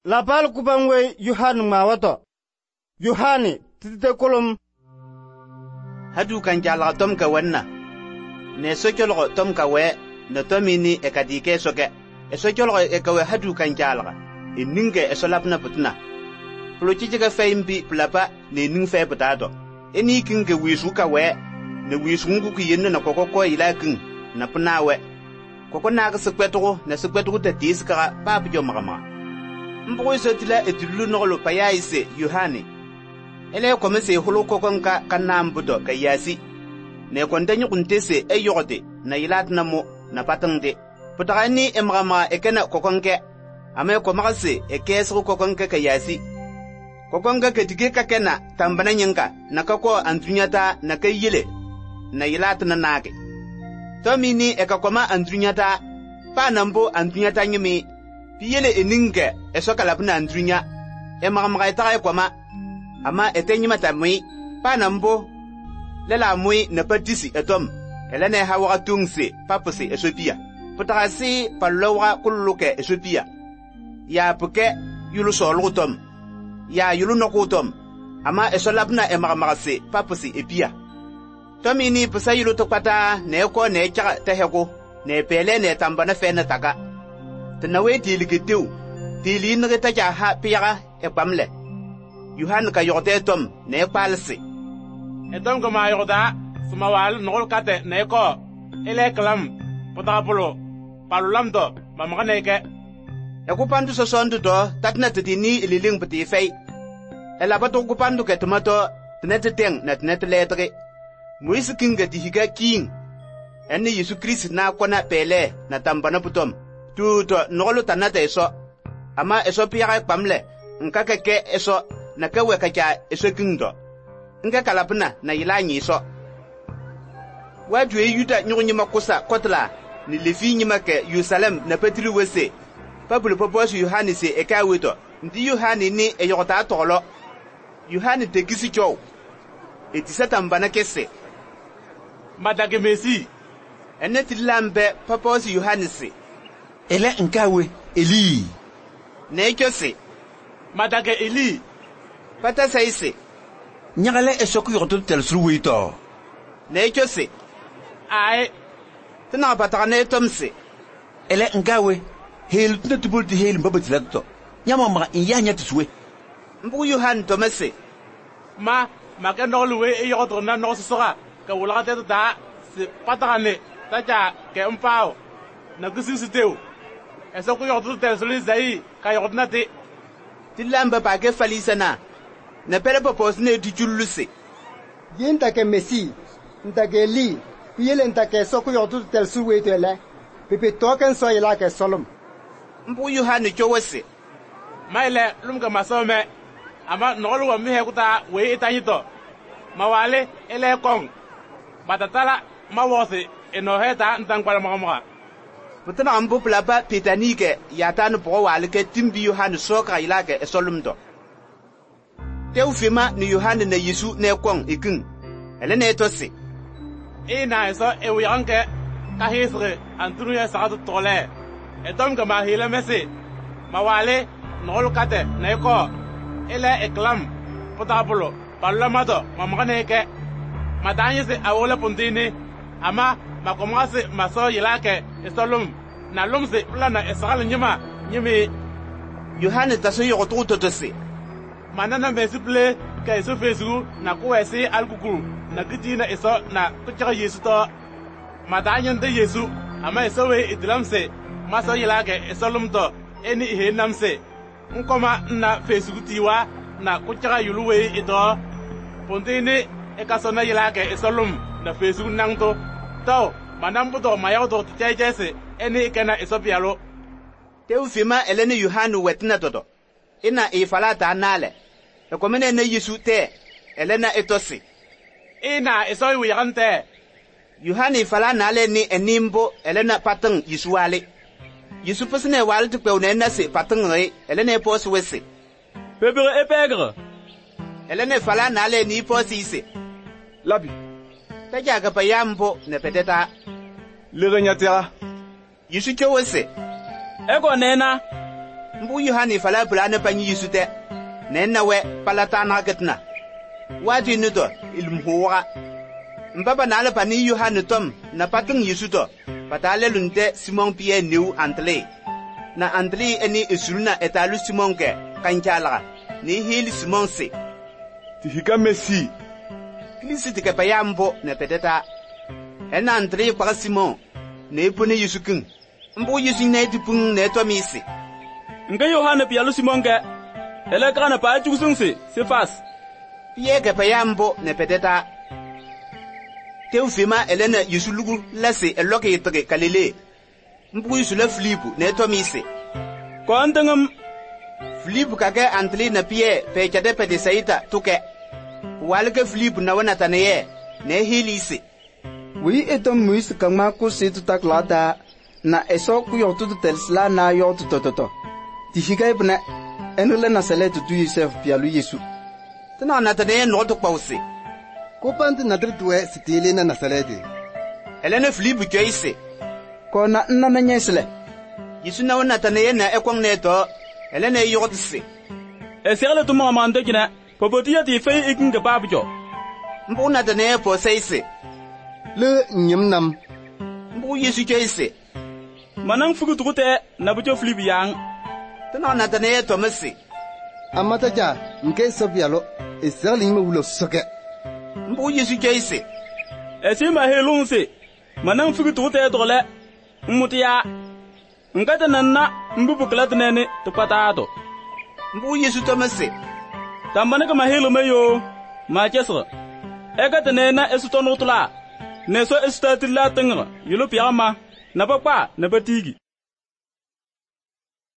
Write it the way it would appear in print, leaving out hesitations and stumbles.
La bal kubangwe Yohane mawato. Yohane tite kolom. Hadu kan jalga tom ka wenna. Ne sokolo tom ka we na tomini e kadike soke. E sokolo e ka we hadu kan jalga. E ninge e solapna putna. Plochiga feimbi plapa ne ning fe patato. Eni kinge wisu ka we ne wisu ngu ku yenna na kokoko ila kin na pna we. Koko na ga sekweto na sekweto te tiska pa pjo magama. Mbo isotila etulu nolo payaise Yohane. Ele komese hulu kokonka kanambudo kayasi. Ne kontanyu kuntese eyote na ilat namo na patangde. Putagani emrama ekena kokonke. Ame komakase ekesu kokonke kayasi. Kokonka ketike kakena tambana nyenka nakako antunyata nakayile na ilat na nage. Tomini ekakoma antunyata pa nambo antunyata nyimi. Piyele eninge esokalapna antunya. Emrama itae koma. Ama etenyima tamui pa nambo lela mui na patisi etom elene hawa tungse papose esopia putasi palowa kulluke esopia ya puke yulu solutom ya yulu nokutom ama esolabna emarmarase papose epia tomini pusa yulu tokpata ne ko ne cha tehego ne pele ne tambana fena taka tnawe tilikiteu tilinre taja ha pira e pamle Yohane ka yote tom ne palse. Etom kama yoda sumawal nol kate ne ko ele klam potapolo palulamdo mamganeke. Ekupandu so sondu do tatna tini ililing pati fei. Elabato kupandu ke tomato tneteng na tnetletre. Muisi kinga dihiga king. Eni Yesu Christ na kona pele na tambana putom. Tu to nolo tanata eso. Ama eso pira pamle. Nkakeke eso na kawe kacha esokindo nga kalapna na yilanyi so wadu yuda nyunyima kusa kotla ni lefi nyima ke Yerusalem na petri wese pabulu popos Yohane se ekaweto ndi Yohane ni eyota tolo Yohane tekisi chow etisata mbana kese madage mesi eneti lambe popos Yohane se ele nkawe Eli ne chose madage Eli pata saise nyagale esoku yoto tel suwito ne chose ai tana pata ne tomse ele ngawe hel tnetubul di hel mbabatilato nyama ma inyanya tsuwe mbu Yohane tomase ma ka noluwe e yoto na no soga ka wula ta da se pata ne taja ke mpao na gusisiteu esoku yoto tel sulizai ka yoto na te tilamba pa ke falisana na pere popos ne dijuluse Yinta ke Messi, nta ke Eli, yele nta ke soku yotu tel suwetele. Pepe token so ila ke solom. Mbu Yohane chowese. Maile lumga masome ama nolu wa mihe kuta we itanyito. Mawale ele kong. Batatala mawose enoheta ntankwala makamaka. Putana ambu plapa pitanike yatanu po wale ke timbi Yohane soka ila ke solomdo. Teufima ni Yohane na Yesu ne kong ikin. Ele ne tose. Ina eso ewiyanke kahisre antunu ya saatu tole. Etom kama hile mesi. Mawale nolu kate na eko. Ele eklam potapolo palulamado mamganeke. Madanyi se awole puntini. Ama makomase maso yilake esolum. Na lumse plana esakal nyima nyimi. Yohane taso yokotu totose. Manana mesiple ka eso fesu na kuwesi algukuru na gitina eso na kuchaka Yesu to madanyen de Yesu ama eso we idlamse maso yilage eso lumto eni ihe namse nkoma na fesu tiwa na kuchaka yuluwe ito pontene ekaso na yilage eso lum na fesu nangto to manambuto mayoto tijese eni ikena eso pialo Teufima elene Yohane wetina toto ina ifalata nale ekomene ne Yesu te elena etosi ina eso wiyante Yohane ifala nale ni enimbo elena patang Yesu wale Yesu posne wale tukpe unena se patang re elena pos wese Pebere epegre elena ifala nale ni posi se Labi tajaga payambo ne pedeta Le renyatera Yesu chowese Ego nena Mbu Yohane fala bulana panyi yisute. Nenna we palatana gatna. Wati nuto ilmhuwa. Mbaba nala pani Yohane tom na patung yisuto. Patale lunte Simon Pierre new Antle. Na Antle eni isulna etalu Simon ke kanchala. Ni hili Simon se. Tihika Messi. Klisi tike payambo ne peteta. Ena Antle kwa Simon. Ne pune yisukun. Mbu yisu ne tipung ne to misi. Nga Yohane pialu Simon ke. Ele kana pa chusungse se fas. Pie ke payambo ne peteta. Teufima elena yisulugu lase eloke yitege kalele. Mbu yisu le Filipu ne to misi. Ko antangam Filipu kage Antle na pie pe chade pe de saita tuke. Walke Filipu na wana taneye ne hilisi. Wi etom muis kama ku situ taklata na eso ku yotu telsla na yotu tototo. Tihikai bna enule na seletu tu Yosef pialu Yesu. Tana na taneye no to pause. Ko pante nadri tuwe sitile na nasalete. Elena Filipu kyoise. Ko na nna nyesle. Yesu na wana taneye na ekwang neto. Elena yotse. eserle tu mo mande kina popotia ti fe ikin ga babjo. Mbu na taneye po seise. Le nyimnam. Mbu Yesu kyoise. Manang fugu tukute na bujo Filipu yang. Tana na taneye to mesi. Amata ja nke sobialo eserling me wulo soke. Mbu Yesu kyoise. Esima helunse. Manang fugu tukute dole. Mutia. Ngata nanna mbubu klatnene to patato. Mbu Yesu to mesi. Tambane ka mahelo meyo. Ma kesra. Egata nena esutonutla. Neso estatilla tengra. Yulo piama. Na papa na batigi.